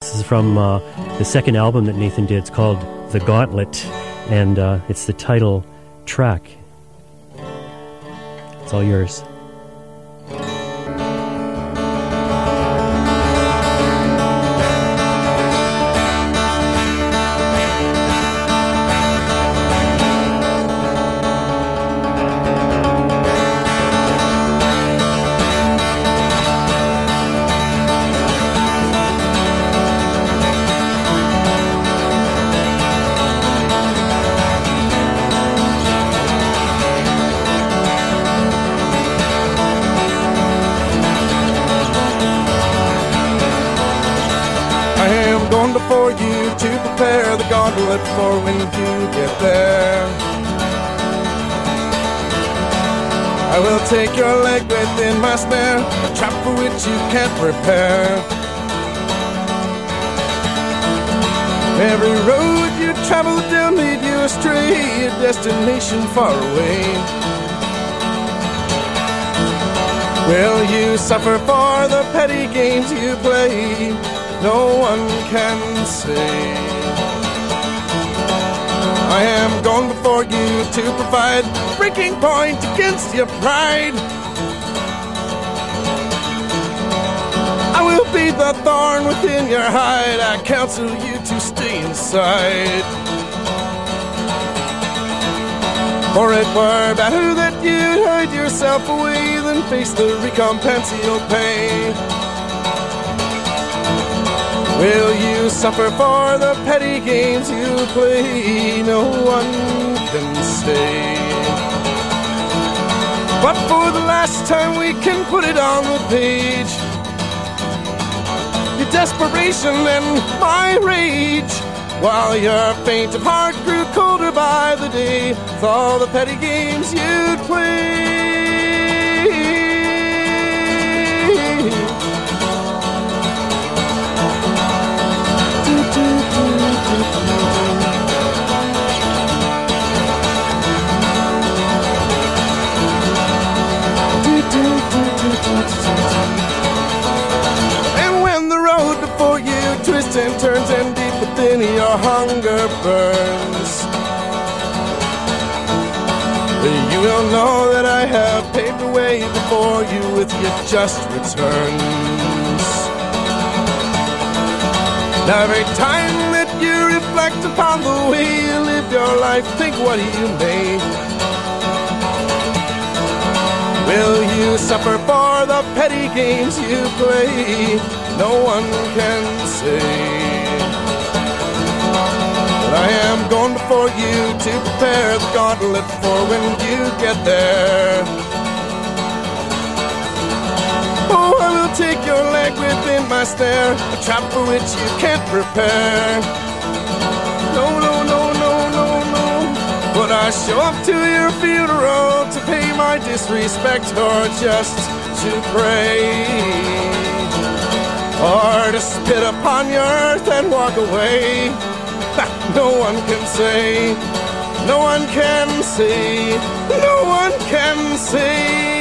This is from the second album that Nathan did. It's called The Gauntlet, and it's the title track. It's all yours. Before you to prepare the gauntlet for when you get there. I will take your leg within my snare, a trap for which you can't prepare. Every road you travel down lead you astray, a destination far away. Will you suffer for the petty games you play? No one can say. I am going before you to provide a breaking point against your pride. I will be the thorn within your hide. I counsel you to stay inside. For it were better that you'd hide yourself away than face the recompense you'll pay. Will you suffer for the petty games you play? No one can say. But for the last time we can put it on the page. Your desperation and my rage, while your faint of heart grew colder by the day, with all the petty games you'd play. And when the road before you twists and turns and deep within your hunger burns, you will know that I have paved the way before you with your just returns. Now every time that you reflect upon the way you lived your life, think what you may. Will you suffer for the petty games you play? No one can say. But I am going before you to prepare the gauntlet for when you get there. Oh, I will take your leg within my snare, a trap for which you can't prepare. No, no, no, no, no, no. Would I show up to your funeral to pay my disrespect, or just to pray, or to spit upon your earth and walk away? No one can say, no one can say, no one can say.